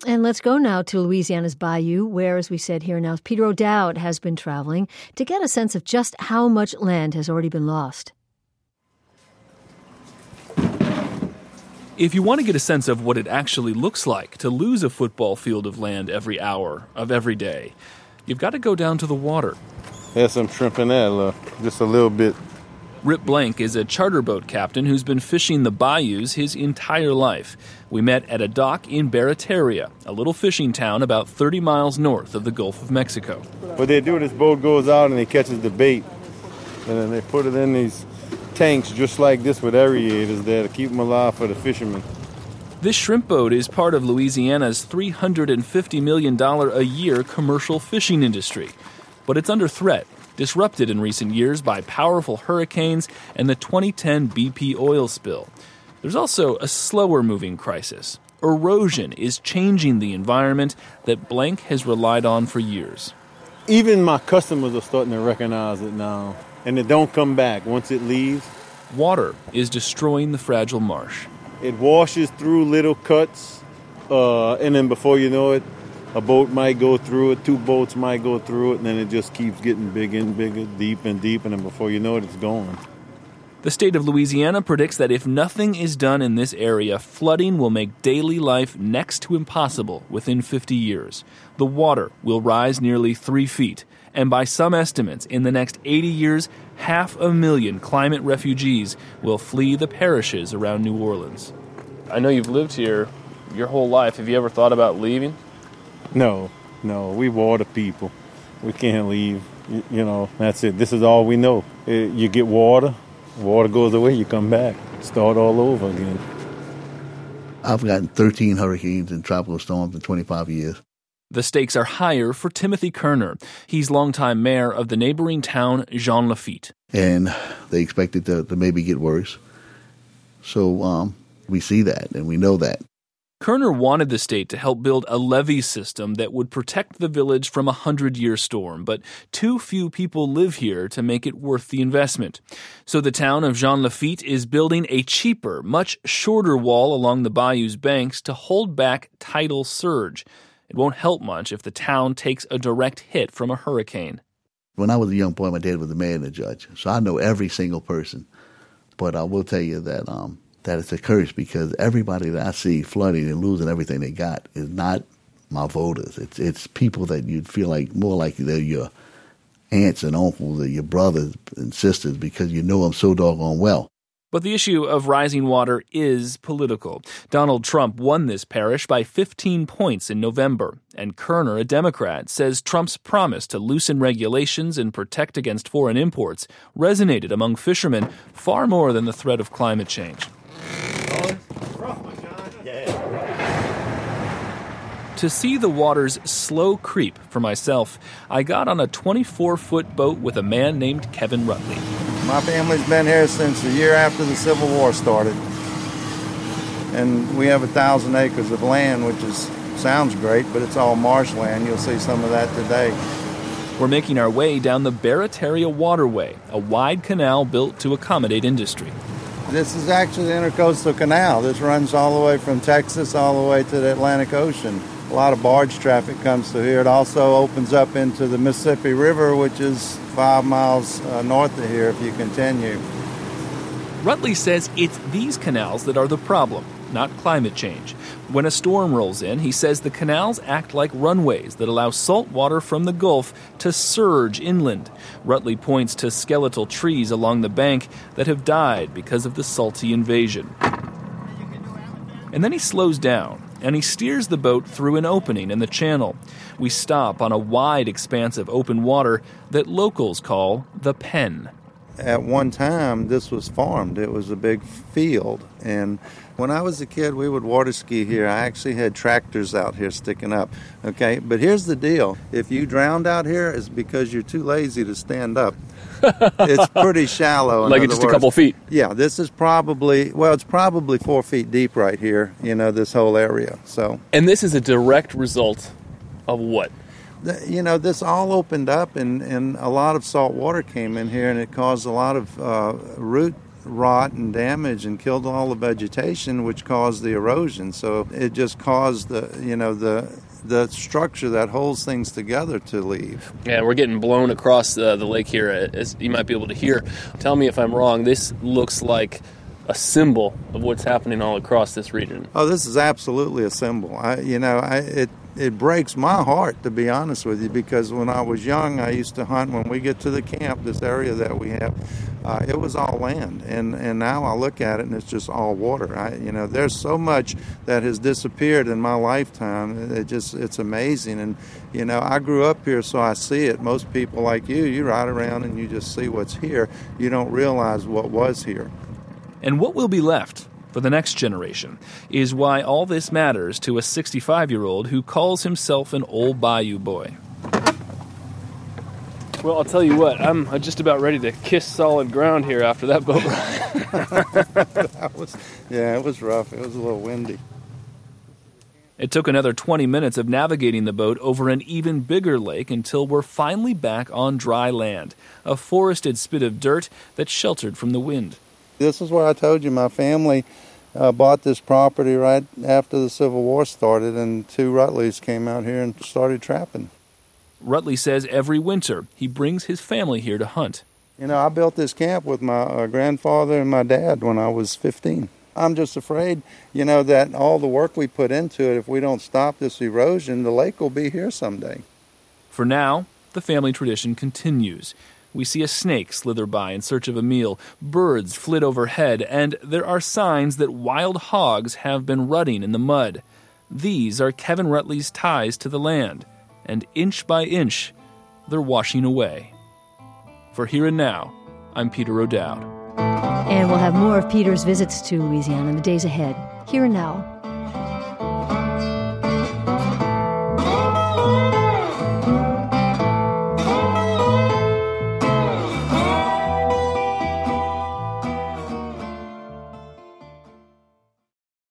And let's go now to Louisiana's Bayou, where, as we said here now, Peter O'Dowd has been traveling to get a sense of just how much land has already been lost. If you want to get a sense of what it actually looks like to lose a football field of land every hour of every day, you've got to go down to the water. There's some shrimp in there, look, just a little bit. Rip Blank is a charter boat captain who's been fishing the bayous his entire life. We met at a dock in Barataria, a little fishing town about 30 miles north of the Gulf of Mexico. What they do, this boat goes out and they catches the bait, and then they put it in these tanks just like this with aerators there to keep them alive for the fishermen. This shrimp boat is part of Louisiana's $350 million a year commercial fishing industry. But it's under threat, disrupted in recent years by powerful hurricanes and the 2010 BP oil spill. There's also a slower-moving crisis. Erosion is changing the environment that Blank has relied on for years. Even my customers are starting to recognize it now, and it don't come back once it leaves. Water is destroying the fragile marsh. It washes through little cuts, and then before you know it, a boat might go through it, 2 boats might go through it, and then it just keeps getting bigger and bigger, deep and deep, and then before you know it, it's gone. The state of Louisiana predicts that if nothing is done in this area, flooding will make daily life next to impossible within 50 years. The water will rise nearly 3 feet, and by some estimates, in the next 80 years, 500,000 climate refugees will flee the parishes around New Orleans. I know you've lived here your whole life. Have you ever thought about leaving? No, we water people. We can't leave. You know, that's it. This is all we know. You get water goes away, you come back, start all over again. I've gotten 13 hurricanes and tropical storms in 25 years. The stakes are higher for Timothy Kerner. He's longtime mayor of the neighboring town, Jean Lafitte. And they expect it to maybe get worse. So we see that and we know that. Kerner wanted the state to help build a levee system that would protect the village from a 100-year storm, but too few people live here to make it worth the investment. So the town of Jean Lafitte is building a cheaper, much shorter wall along the bayou's banks to hold back tidal surge. It won't help much if the town takes a direct hit from a hurricane. When I was a young boy, my dad was the mayor and the judge, so I know every single person. But I will tell you that that it's a curse because everybody that I see flooding and losing everything they got is not my voters. It's people that you'd feel like more like they're your aunts and uncles or your brothers and sisters because you know them so doggone well. But the issue of rising water is political. Donald Trump won this parish by 15 points in November, and Kerner, a Democrat, says Trump's promise to loosen regulations and protect against foreign imports resonated among fishermen far more than the threat of climate change. To see the water's slow creep for myself, I got on a 24-foot boat with a man named Kevin Rutley. My family's been here since the year after the Civil War started. And we have 1,000 acres of land, which sounds great, but it's all marshland. You'll see some of that today. We're making our way down the Barataria Waterway, a wide canal built to accommodate industry. This is actually the Intercoastal Canal. This runs all the way from Texas all the way to the Atlantic Ocean. A lot of barge traffic comes through here. It also opens up into the Mississippi River, which is 5 miles north of here if you continue. Rutley says it's these canals that are the problem, not climate change. When a storm rolls in, he says the canals act like runways that allow salt water from the Gulf to surge inland. Rutley points to skeletal trees along the bank that have died because of the salty invasion. And then he slows down, and he steers the boat through an opening in the channel. We stop on a wide expanse of open water that locals call the Pen. At one time, this was farmed. It was a big field. And when I was a kid, we would water ski here. I actually had tractors out here sticking up. Okay, but here's the deal. If you drowned out here, it's because you're too lazy to stand up. It's pretty shallow. Like it's just a couple feet. Yeah, this is it's probably 4 feet deep right here, this whole area. So. And this is a direct result of what? This all opened up and a lot of salt water came in here and it caused a lot of root rot and damage and killed all the vegetation, which caused the erosion. So it just caused the structure that holds things together to leave. Yeah, we're getting blown across the lake here, as you might be able to hear. Tell me if I'm wrong. This looks like a symbol of what's happening all across this region. Oh, this is absolutely a symbol. It breaks my heart, to be honest with you, because when I was young, I used to hunt. When we get to the camp, this area that we have, it was all land, and now I look at it and it's just all water. There's so much that has disappeared in my lifetime. It's amazing, and I grew up here, so I see it. Most people like you ride around and you just see what's here. You don't realize what was here. And what will be left for the next generation is why all this matters to a 65-year-old who calls himself an old Bayou boy. Well, I'll tell you what, I'm just about ready to kiss solid ground here after that boat ride. It was rough. It was a little windy. It took another 20 minutes of navigating the boat over an even bigger lake until we're finally back on dry land, a forested spit of dirt that's sheltered from the wind. This is where I told you my family bought this property right after the Civil War started, and two Rutleys came out here and started trapping. Rutley says every winter he brings his family here to hunt. I built this camp with my grandfather and my dad when I was 15. I'm just afraid, that all the work we put into it, if we don't stop this erosion, the lake will be here someday. For now, the family tradition continues. We see a snake slither by in search of a meal, birds flit overhead, and there are signs that wild hogs have been rutting in the mud. These are Kevin Rutley's ties to the land, and inch by inch, they're washing away. For Here and Now, I'm Peter O'Dowd. And we'll have more of Peter's visits to Louisiana in the days ahead. Here and Now.